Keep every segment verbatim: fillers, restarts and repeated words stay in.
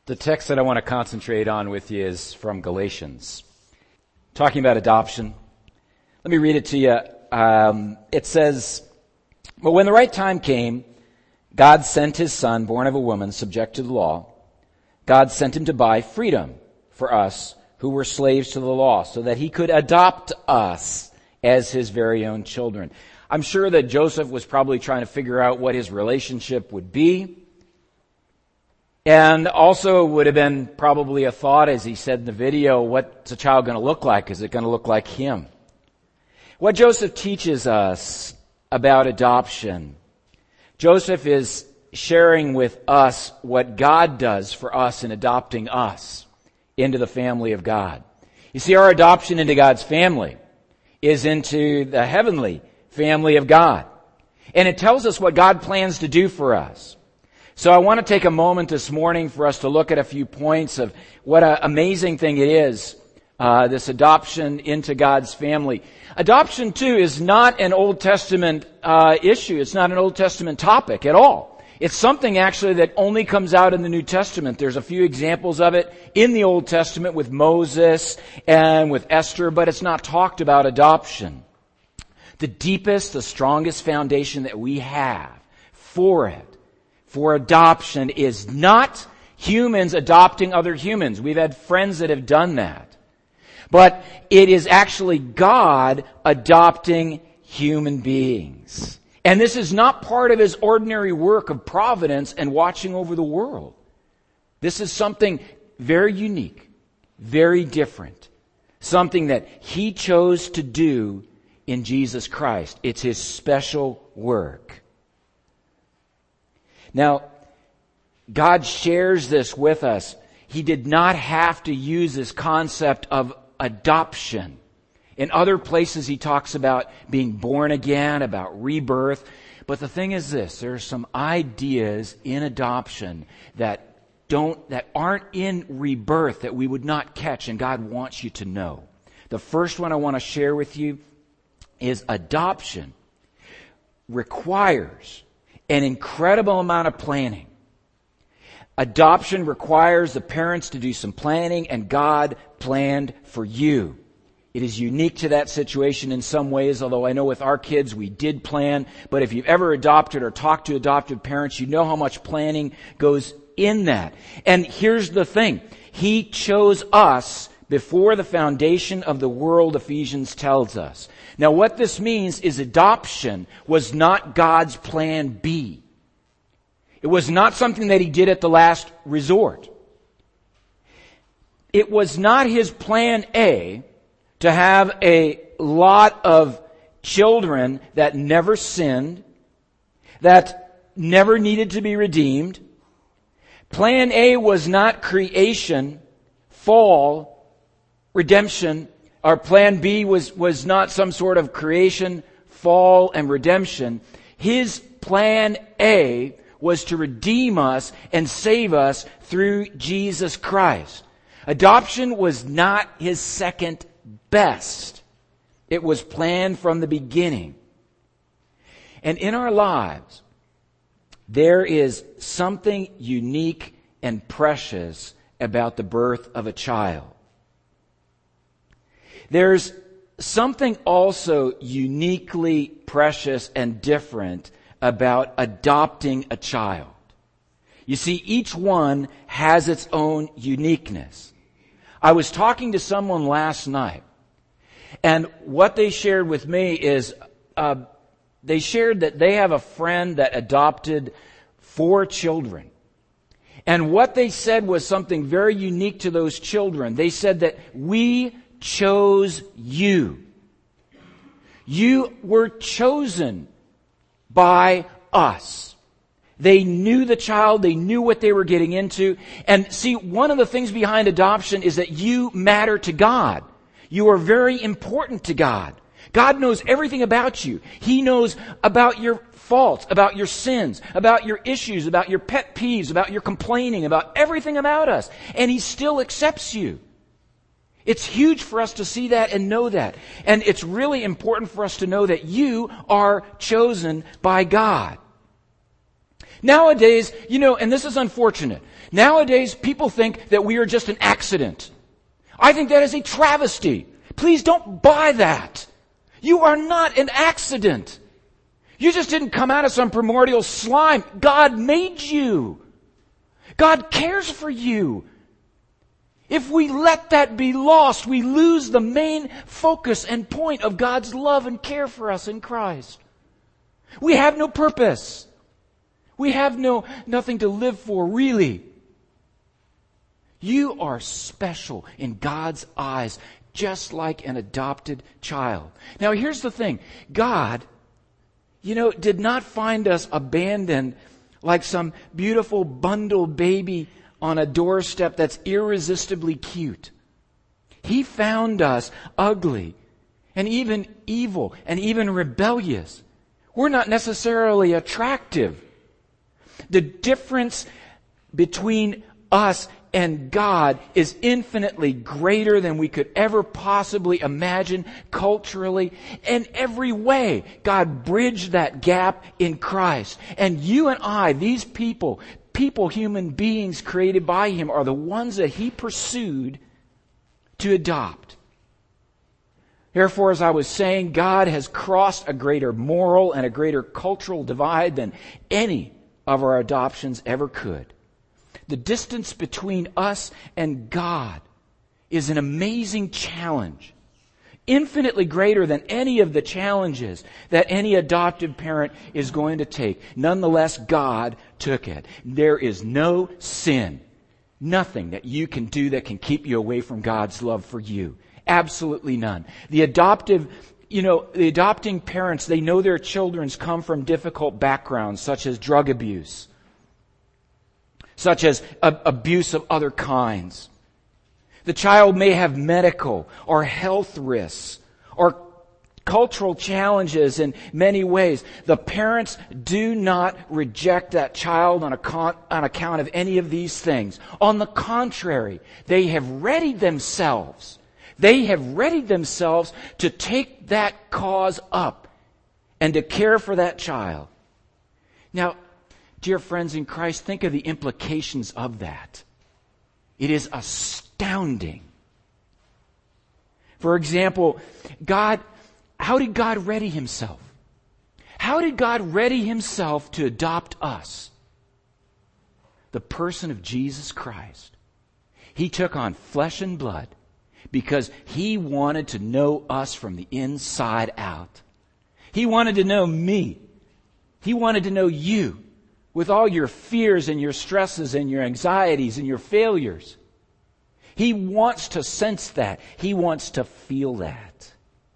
The text that I want to concentrate on with you is from Galatians, talking about adoption. Let me read it to you. Um, it says, "But when the right time came, God sent his son, born of a woman, subject to the law. God sent him to buy freedom for us who were slaves to the law, so that he could adopt us as his very own children." I'm sure that Joseph was probably trying to figure out what his relationship would be. And also would have been probably a thought, as he said in the video, what's a child going to look like? Is it going to look like him? What Joseph teaches us about adoption, Joseph is sharing with us what God does for us in adopting us into the family of God. You see, our adoption into God's family is into the heavenly family of God. And it tells us what God plans to do for us. So I want to take a moment this morning for us to look at a few points of what an amazing thing it is, uh, this adoption into God's family. Adoption, too, is not an Old Testament uh, issue. It's not an Old Testament topic at all. It's something actually that only comes out in the New Testament. There's a few examples of it in the Old Testament with Moses and with Esther, but it's not talked about adoption. The deepest, the strongest foundation that we have for it, for adoption, is not humans adopting other humans. We've had friends that have done that. But it is actually God adopting human beings. And this is not part of his ordinary work of providence and watching over the world. This is something very unique, very different. Something that he chose to do in Jesus Christ. It's his special work. Now, God shares this with us. He did not have to use this concept of adoption. In other places, he talks about being born again, about rebirth. But the thing is this, there are some ideas in adoption that don't, that aren't in rebirth that we would not catch, and God wants you to know. The first one I want to share with you is adoption requires an incredible amount of planning. Adoption requires the parents to do some planning, and God planned for you. It is unique to that situation in some ways, although I know with our kids we did plan. But if you've ever adopted or talked to adopted parents, you know how much planning goes in that. And here's the thing. He chose us before the foundation of the world, Ephesians tells us. Now what this means is adoption was not God's plan B. It was not something that he did at the last resort. It was not his plan A to have a lot of children that never sinned, that never needed to be redeemed. Plan A was not creation, fall, redemption. Our plan B was, was not some sort of creation, fall, and redemption. His plan A was to redeem us and save us through Jesus Christ. Adoption was not his second best. It was planned from the beginning. And in our lives, there is something unique and precious about the birth of a child. There's something also uniquely precious and different about adopting a child. You see, each one has its own uniqueness. I was talking to someone last night, and what they shared with me is uh, they shared that they have a friend that adopted four children. And what they said was something very unique to those children. They said that we chose you. You were chosen by us. They knew the child. They knew what they were getting into. And see, one of the things behind adoption is that you matter to God. You are very important to God. God knows everything about you. He knows about your faults, about your sins, about your issues, about your pet peeves, about your complaining, about everything about us. And He still accepts you. It's huge for us to see that and know that. And it's really important for us to know that you are chosen by God. Nowadays, you know, and this is unfortunate, nowadays people think that we are just an accident. I think that is a travesty. Please don't buy that. You are not an accident. You just didn't come out of some primordial slime. God made you. God cares for you. If we let that be lost, we lose the main focus and point of God's love and care for us in Christ. We have no purpose. We have no nothing to live for, really. You are special in God's eyes, just like an adopted child. Now, here's the thing. God, you know, did not find us abandoned like some beautiful bundled baby on a doorstep that's irresistibly cute. He found us ugly and even evil and even rebellious. We're not necessarily attractive. The difference between us and God is infinitely greater than we could ever possibly imagine culturally. In every way, God bridged that gap in Christ. And you and I, these people, people, human beings created by Him, are the ones that He pursued to adopt. Therefore, as I was saying, God has crossed a greater moral and a greater cultural divide than any of our adoptions ever could. The distance between us and God is an amazing challenge, infinitely greater than any of the challenges that any adoptive parent is going to take. Nonetheless, God took it. There is no sin, nothing that you can do that can keep you away from God's love for you. Absolutely none. The adoptive You know, the adopting parents, they know their children's come from difficult backgrounds, such as drug abuse, such as a- abuse of other kinds. The child may have medical or health risks or cultural challenges in many ways. The parents do not reject that child on, account, on account of any of these things. On the contrary, they have readied themselves. They have readied themselves to take that cause up and to care for that child. Now, dear friends in Christ, think of the implications of that. It is astounding. For example, God, how did God ready Himself? How did God ready Himself to adopt us? The person of Jesus Christ. He took on flesh and blood because He wanted to know us from the inside out. He wanted to know me. He wanted to know you with all your fears and your stresses and your anxieties and your failures. He wants to sense that. He wants to feel that.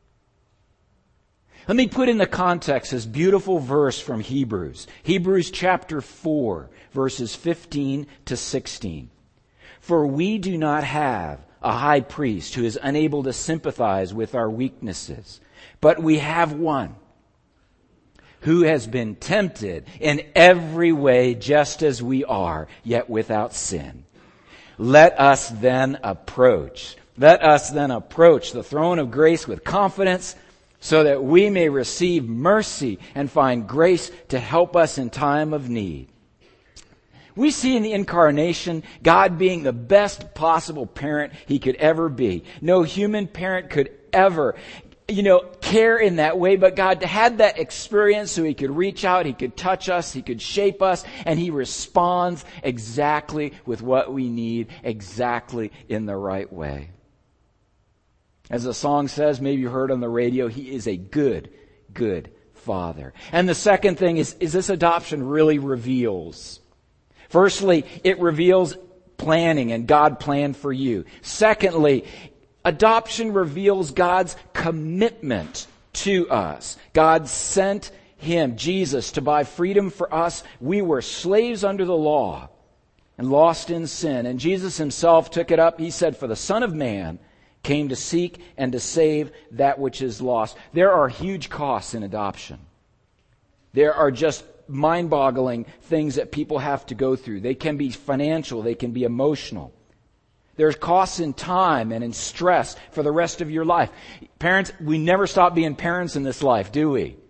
Let me put in the context this beautiful verse from Hebrews. Hebrews chapter four, verses fifteen to sixteen. For we do not have a high priest who is unable to sympathize with our weaknesses, but we have one who has been tempted in every way just as we are, yet without sin. Let us then approach, let us then approach the throne of grace with confidence so that we may receive mercy and find grace to help us in time of need. We see in the incarnation God being the best possible parent He could ever be. No human parent could ever, you know, care in that way, but God had that experience so He could reach out, He could touch us, He could shape us, and He responds exactly with what we need, exactly in the right way. As the song says, maybe you heard on the radio, He is a good, good Father. And the second thing is, is this adoption really reveals. Firstly, it reveals planning, and God planned for you. Secondly, adoption reveals God's commitment to us. God sent Him, Jesus, to buy freedom for us. We were slaves under the law and lost in sin. And Jesus Himself took it up. He said, for the Son of Man came to seek and to save that which is lost. There are huge costs in adoption. There are just mind-boggling things that people have to go through. They can be financial. They can be emotional. There's costs in time and in stress for the rest of your life. Parents, we never stop being parents in this life, do we?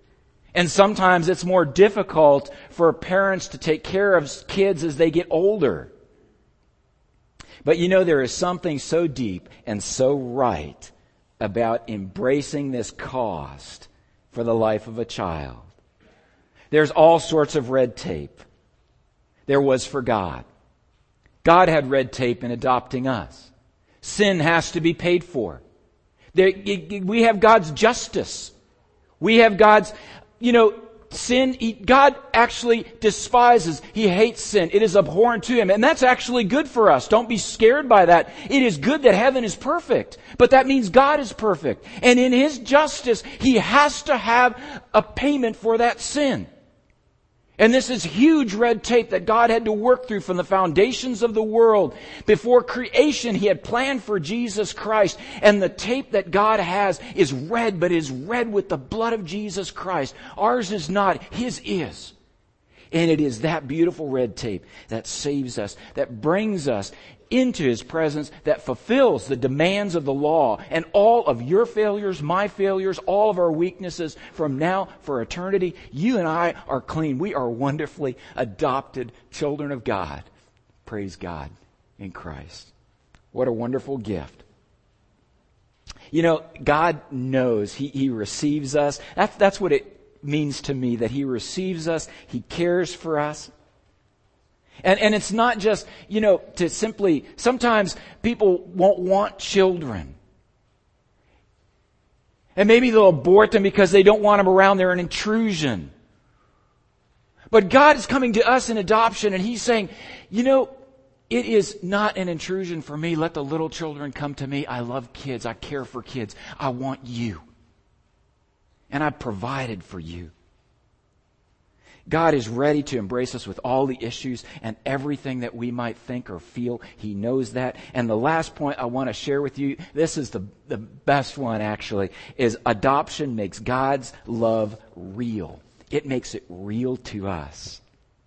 And sometimes it's more difficult for parents to take care of kids as they get older. But you know, there is something so deep and so right about embracing this cost for the life of a child. There's all sorts of red tape. There was for God. God had red tape in adopting us. Sin has to be paid for. There, we have God's justice. We have God's, you know, sin. He, God actually despises. He hates sin. It is abhorrent to Him. And that's actually good for us. Don't be scared by that. It is good that heaven is perfect. But that means God is perfect. And in His justice, He has to have a payment for that sin. And this is huge red tape that God had to work through from the foundations of the world. Before creation, He had planned for Jesus Christ. And the tape that God has is red, but is red with the blood of Jesus Christ. Ours is not. His is. And it is that beautiful red tape that saves us, that brings us into His presence, that fulfills the demands of the law and all of your failures, my failures, all of our weaknesses from now for eternity. You and I are clean. We are wonderfully adopted children of God. Praise God in Christ. What a wonderful gift. You know, God knows He, He receives us. That's, that's what it means to me, that He receives us. He cares for us. And, and it's not just, you know, to simply, sometimes people won't want children. And maybe they'll abort them because they don't want them around. They're an intrusion. But God is coming to us in adoption and He's saying, you know, it is not an intrusion for me. Let the little children come to me. I love kids. I care for kids. I want you. And I've provided for you. God is ready to embrace us with all the issues and everything that we might think or feel. He knows that. And the last point I want to share with you, this is the, the best one actually, is adoption makes God's love real. It makes it real to us.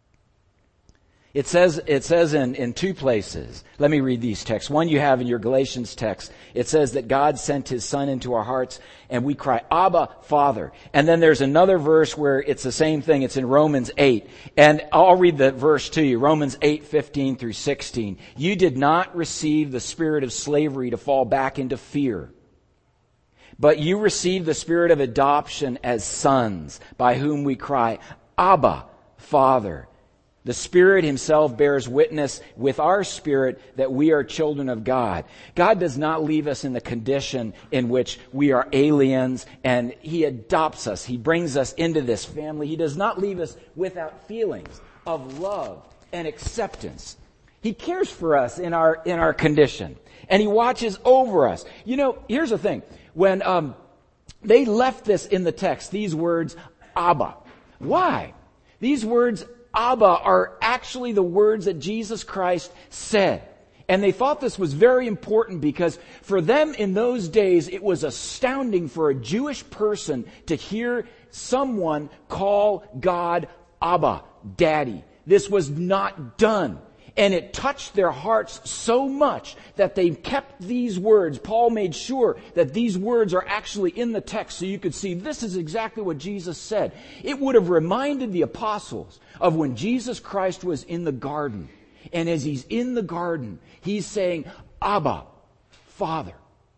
It says, it says in, in two places. Let me read these texts. One you have in your Galatians text. It says that God sent His Son into our hearts and we cry, Abba, Father. And then there's another verse where it's the same thing. It's in Romans eight. And I'll read the verse to you. Romans eight, fifteen through sixteen. You did not receive the spirit of slavery to fall back into fear, but you received the spirit of adoption as sons, by whom we cry, Abba, Father. The Spirit Himself bears witness with our spirit that we are children of God. God does not leave us in the condition in which we are aliens, and He adopts us. He brings us into this family. He does not leave us without feelings of love and acceptance. He cares for us in our in our condition, and He watches over us. You know, here's the thing. When um, they left this in the text, these words, Abba. Why? These words, Abba, are actually the words that Jesus Christ said. And they thought this was very important because for them in those days, it was astounding for a Jewish person to hear someone call God Abba, Daddy. This was not done. And it touched their hearts so much that they kept these words. Paul made sure that these words are actually in the text so you could see this is exactly what Jesus said. It would have reminded the apostles of when Jesus Christ was in the garden. And as He's in the garden, He's saying, Abba, Father,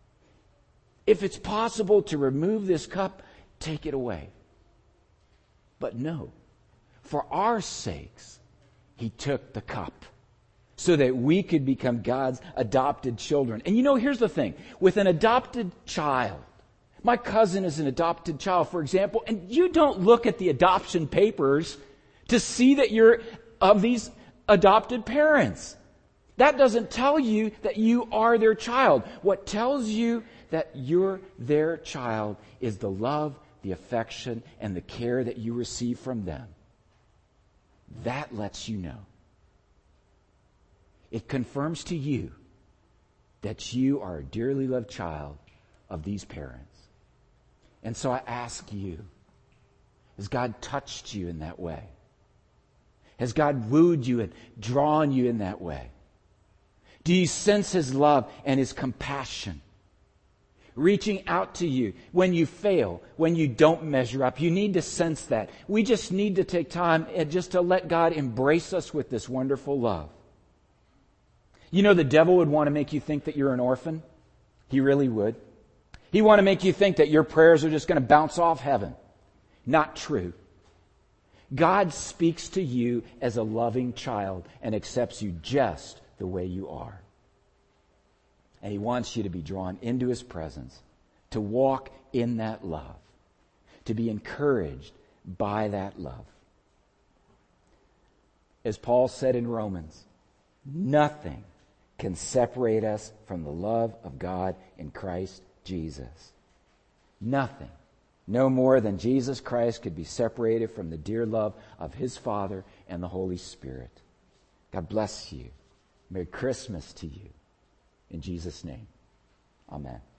if it's possible to remove this cup, take it away. But no, for our sakes, He took the cup, so that we could become God's adopted children. And you know, here's the thing. With an adopted child, my cousin is an adopted child, for example, and you don't look at the adoption papers to see that you're of these adopted parents. That doesn't tell you that you are their child. What tells you that you're their child is the love, the affection, and the care that you receive from them. That lets you know. It confirms to you that you are a dearly loved child of these parents. And so I ask you, has God touched you in that way? Has God wooed you and drawn you in that way? Do you sense His love and His compassion? reaching out to you when you fail, when you don't measure up. You need to sense that. We just need to take time and just to let God embrace us with this wonderful love. You know, the devil would want to make you think that you're an orphan. He really would. He want to make you think that your prayers are just going to bounce off heaven. Not true. God speaks to you as a loving child and accepts you just the way you are. And He wants you to be drawn into His presence, to walk in that love, to be encouraged by that love. As Paul said in Romans, nothing can separate us from the love of God in Christ Jesus. Nothing. No more than Jesus Christ could be separated from the dear love of His Father and the Holy Spirit. God bless you. Merry Christmas to you. In Jesus' name, amen.